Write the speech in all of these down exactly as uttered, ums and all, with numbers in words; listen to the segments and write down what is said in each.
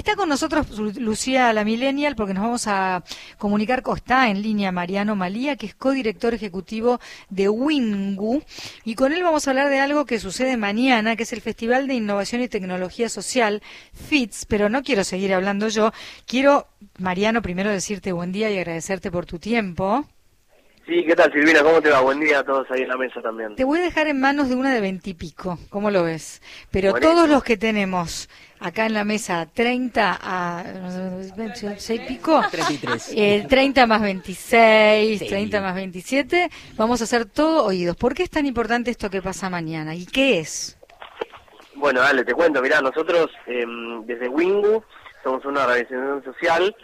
Está con nosotros Lucía la Millennial porque nos vamos a comunicar con, está en línea Mariano Malía, que es codirector ejecutivo de Wingu, y con él vamos a hablar de algo que sucede mañana, que es el Festival de Innovación y Tecnología Social, FITS, pero no quiero seguir hablando yo. Quiero, Mariano, primero decirte buen día y agradecerte por tu tiempo. Sí, ¿qué tal, Silvina? ¿Cómo te va? Buen día a todos ahí en la mesa también. Te voy a dejar en manos de una de veintipico, ¿cómo lo ves? Pero Buenísimo. Todos los que tenemos acá en la mesa, treinta a seis pico, treinta y tres. Eh, treinta más veintiséis, Sí. treinta más veintisiete, vamos a hacer todo oídos. ¿Por qué es tan importante esto que pasa mañana? ¿Y qué es? Bueno, dale, te cuento. Mirá, nosotros eh, desde Wingu somos una organización social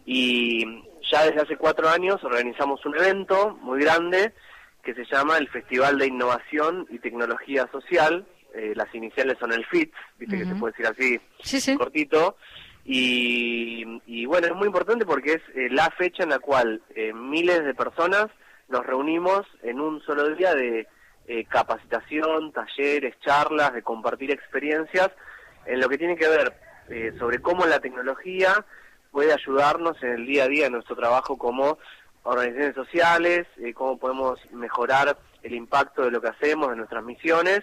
y ya desde hace cuatro años organizamos un evento muy grande que se llama el Festival de Innovación y Tecnología Social. Eh, las iniciales son el FITS, viste uh-huh. que se puede decir así, sí, sí. cortito. Y, y bueno, es muy importante porque es eh, la fecha en la cual eh, miles de personas nos reunimos en un solo día de eh, capacitación, talleres, charlas, de compartir experiencias en lo que tiene que ver eh, sobre cómo la tecnología puede ayudarnos en el día a día en nuestro trabajo como organizaciones sociales, eh, cómo podemos mejorar el impacto de lo que hacemos, de nuestras misiones,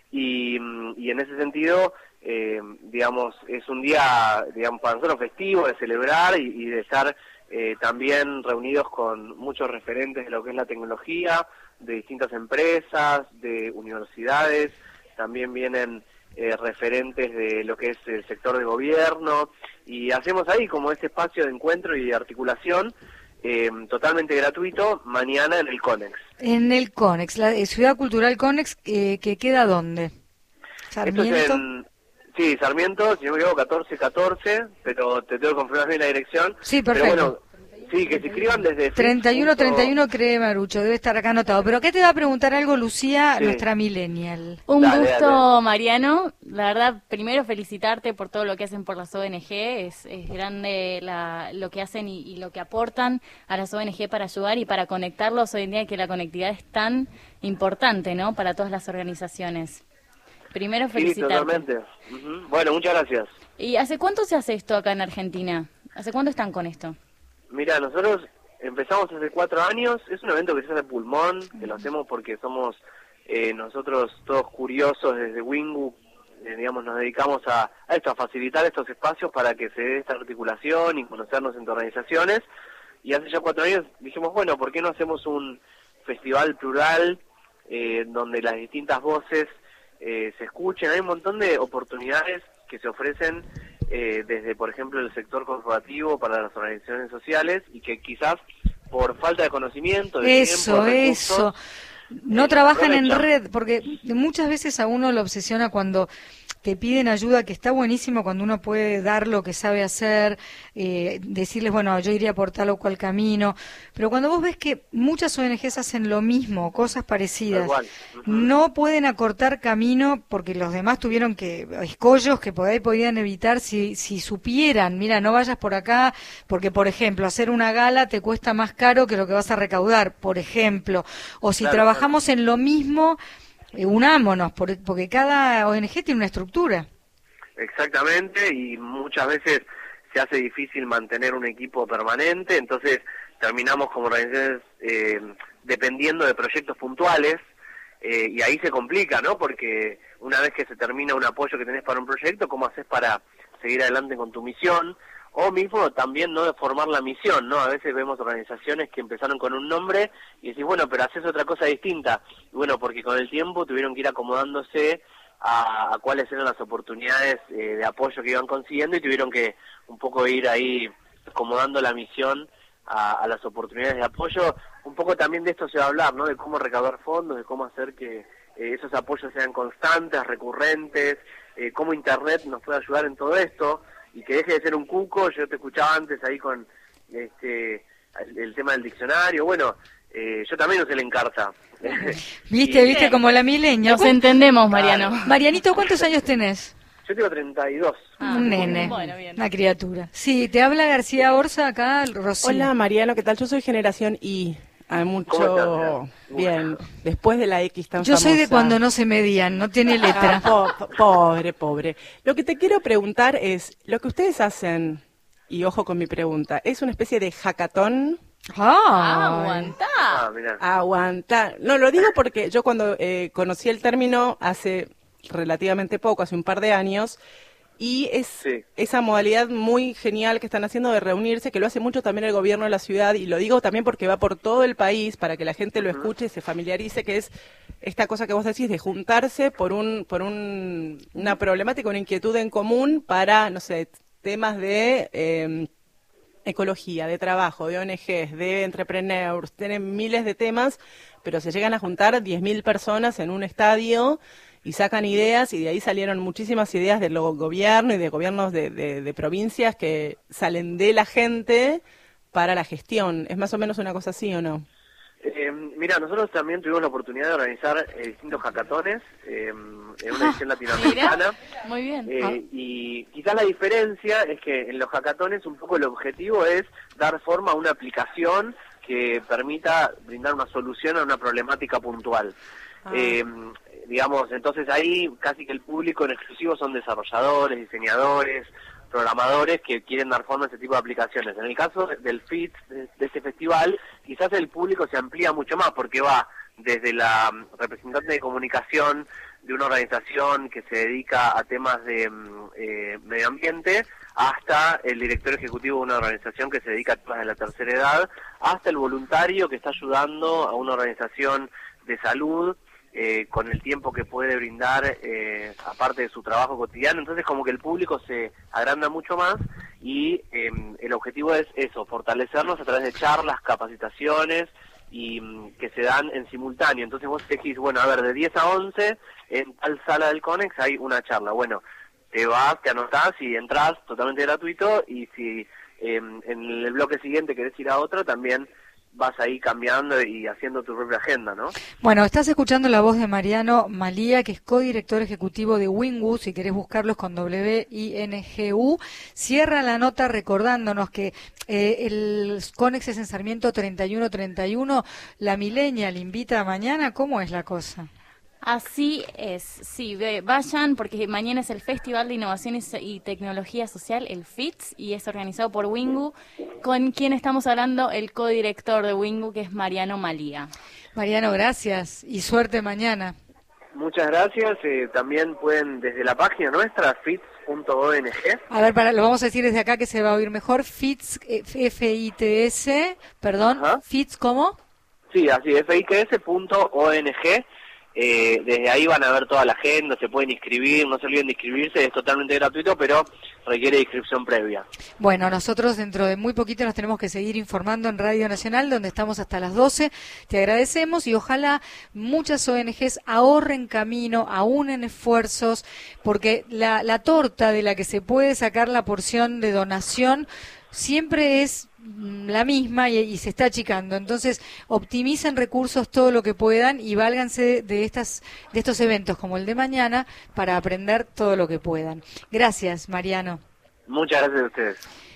y, y en ese sentido, eh, digamos, es un día, digamos, para nosotros festivo, de celebrar y, y de estar eh, también reunidos con muchos referentes de lo que es la tecnología, de distintas empresas, de universidades, también vienen Eh, referentes de lo que es el sector de gobierno, y hacemos ahí como ese espacio de encuentro y de articulación eh, totalmente gratuito mañana en el CONEX. En el CONEX, la eh, Ciudad Cultural CONEX, eh, que queda ¿dónde? ¿Sarmiento? Esto es en, sí, Sarmiento, si no me equivoco, catorce catorce, pero te tengo que confirmar bien la dirección. Sí, perfecto. Pero bueno, sí, que se escriban desde... treinta y uno treinta y uno cree Marucho, debe estar acá anotado. Pero ¿qué te va a preguntar algo, Lucía, sí. nuestra millennial? Un dale, gusto, dale. Mariano. La verdad, primero felicitarte por todo lo que hacen por las O N G. Es, es grande la, lo que hacen y, y lo que aportan a las O N G para ayudar y para conectarlos hoy en día, que la conectividad es tan importante, ¿no?, para todas las organizaciones. Primero felicitarte. Sí, totalmente. Uh-huh. Bueno, muchas gracias. ¿Y hace cuánto se hace esto acá en Argentina? ¿Hace cuánto están con esto? Mira, nosotros empezamos hace cuatro años, es un evento que se hace pulmón, que lo hacemos porque somos eh, nosotros todos curiosos desde Wingu, eh, digamos, nos dedicamos a, a esto, a facilitar estos espacios para que se dé esta articulación y conocernos entre organizaciones, y hace ya cuatro años dijimos, bueno, ¿por qué no hacemos un festival plural eh, donde las distintas voces eh, se escuchen? Hay un montón de oportunidades que se ofrecen Eh, desde, por ejemplo, el sector corporativo para las organizaciones sociales, y que quizás por falta de conocimiento, de eso, tiempo, de eso, recursos, no eh, trabajan en aprovechan. red, porque muchas veces a uno lo obsesiona cuando te piden ayuda, que está buenísimo cuando uno puede dar lo que sabe hacer, eh, decirles, bueno, yo iría por tal o cual camino, pero cuando vos ves que muchas O N Ges hacen lo mismo, cosas parecidas, Uh-huh. no pueden acortar camino porque los demás tuvieron que, escollos que por ahí podían evitar si, si supieran, mira, no vayas por acá, porque, por ejemplo, hacer una gala te cuesta más caro que lo que vas a recaudar, por ejemplo, o si Claro, trabajamos claro. en lo mismo, Eh, unámonos, por, porque cada O N G tiene una estructura. Exactamente, y muchas veces se hace difícil mantener un equipo permanente, entonces terminamos como organizaciones eh, dependiendo de proyectos puntuales, eh, y ahí se complica, ¿no? Porque una vez que se termina un apoyo que tenés para un proyecto, ¿cómo haces para seguir adelante con tu misión? O mismo también no de formar la misión, ¿no? A veces vemos organizaciones que empezaron con un nombre y decís, bueno, pero haces otra cosa distinta. Y bueno, porque con el tiempo tuvieron que ir acomodándose a, a cuáles eran las oportunidades eh, de apoyo que iban consiguiendo, y tuvieron que un poco ir ahí acomodando la misión a, a las oportunidades de apoyo. Un poco también de esto se va a hablar, ¿no? De cómo recaudar fondos, de cómo hacer que eh, esos apoyos sean constantes, recurrentes, eh, cómo Internet nos puede ayudar en todo esto, y que deje de ser un cuco. Yo te escuchaba antes ahí con este el, el tema del diccionario. Bueno, eh, yo también usé el Encarta. Viste, viste, como la milenia. Nos entendemos, Mariano. Claro. Marianito, ¿cuántos años tenés? Yo tengo treinta y dos. Ah, Un nene, bueno, bien. una criatura. Sí, te habla García Orza acá, Rocío. Hola Mariano, ¿qué tal? Yo soy generación I. Hay mucho... ¿Cómo estás? Bien, después de la X tan Yo soy de famosa. cuando no se medían, no tiene letra. Ah, po- pobre, pobre. Lo que te quiero preguntar es, lo que ustedes hacen, y ojo con mi pregunta, ¿es una especie de hackathon? Ah, Aguantá. Ah, mirá. Aguantar. No, lo digo porque yo cuando eh, conocí el término hace relativamente poco, hace un par de años, y es Sí. esa modalidad muy genial que están haciendo de reunirse, que lo hace mucho también el gobierno de la ciudad, y lo digo también porque va por todo el país para que la gente lo escuche, se familiarice, que es esta cosa que vos decís de juntarse por un por un, una problemática, una inquietud en común para, no sé, temas de eh, ecología, de trabajo, de O N Ges, de entrepreneurs, tienen miles de temas, pero se llegan a juntar diez mil personas en un estadio y sacan ideas, y de ahí salieron muchísimas ideas del gobierno y de gobiernos de, de, de provincias que salen de la gente para la gestión. ¿Es más o menos una cosa así o no? Eh, mira, nosotros también tuvimos la oportunidad de organizar eh, distintos hackatones eh, en una edición latinoamericana. Mirá, muy bien. Eh, Ah. Y quizás la diferencia es que en los hackatones un poco el objetivo es dar forma a una aplicación que permita brindar una solución a una problemática puntual. Ah. Eh, digamos, entonces ahí casi que el público en exclusivo son desarrolladores, diseñadores, programadores que quieren dar forma a ese tipo de aplicaciones. En el caso del F I T, de, de este festival, quizás el público se amplía mucho más porque va desde la um, representante de comunicación de una organización que se dedica a temas de um, eh, medio ambiente, hasta el director ejecutivo de una organización que se dedica a temas de la tercera edad, hasta el voluntario que está ayudando a una organización de salud eh, con el tiempo que puede brindar eh, aparte de su trabajo cotidiano. Entonces como que el público se agranda mucho más y eh, el objetivo es eso, fortalecernos a través de charlas, capacitaciones y mm, que se dan en simultáneo. Entonces vos decís, bueno, a ver, de diez a once en tal sala del Conex hay una charla. Bueno, te vas, te anotás y entras totalmente gratuito, y si eh, en el bloque siguiente querés ir a otro, también vas ahí cambiando y haciendo tu propia agenda, ¿no? Bueno, estás escuchando la voz de Mariano Malía, que es codirector ejecutivo de Wingu. Si querés buscarlos con W I N G U. Cierra la nota recordándonos que eh, el Conex es en Sarmiento treinta y uno treinta y uno. La Millennial invita mañana. ¿Cómo es la cosa? Así es, sí, ve- vayan porque mañana es el Festival de Innovación y, So- y Tecnología Social, el F I T S, y es organizado por Wingu, con quien estamos hablando, el codirector de Wingu, que es Mariano Malía. Mariano, gracias y suerte mañana. Muchas gracias. Eh, también pueden desde la página nuestra, fits punto org. A ver, para, lo vamos a decir desde acá que se va a oír mejor. F I T S, eh, F I T S, perdón, Ajá. F I T S, ¿cómo? Sí, así, fits punto org. Eh, desde ahí van a ver toda la agenda, se pueden inscribir, no se olviden de inscribirse, es totalmente gratuito, pero requiere inscripción previa. Bueno, nosotros dentro de muy poquito nos tenemos que seguir informando en Radio Nacional, donde estamos hasta las doce. Te agradecemos y ojalá muchas O N Ges ahorren camino, aúnen esfuerzos, porque la, la torta de la que se puede sacar la porción de donación siempre es mm, la misma y, y se está achicando. Entonces, optimicen recursos todo lo que puedan y válganse de estas de estos eventos como el de mañana para aprender todo lo que puedan. Gracias, Mariano. Muchas gracias a ustedes.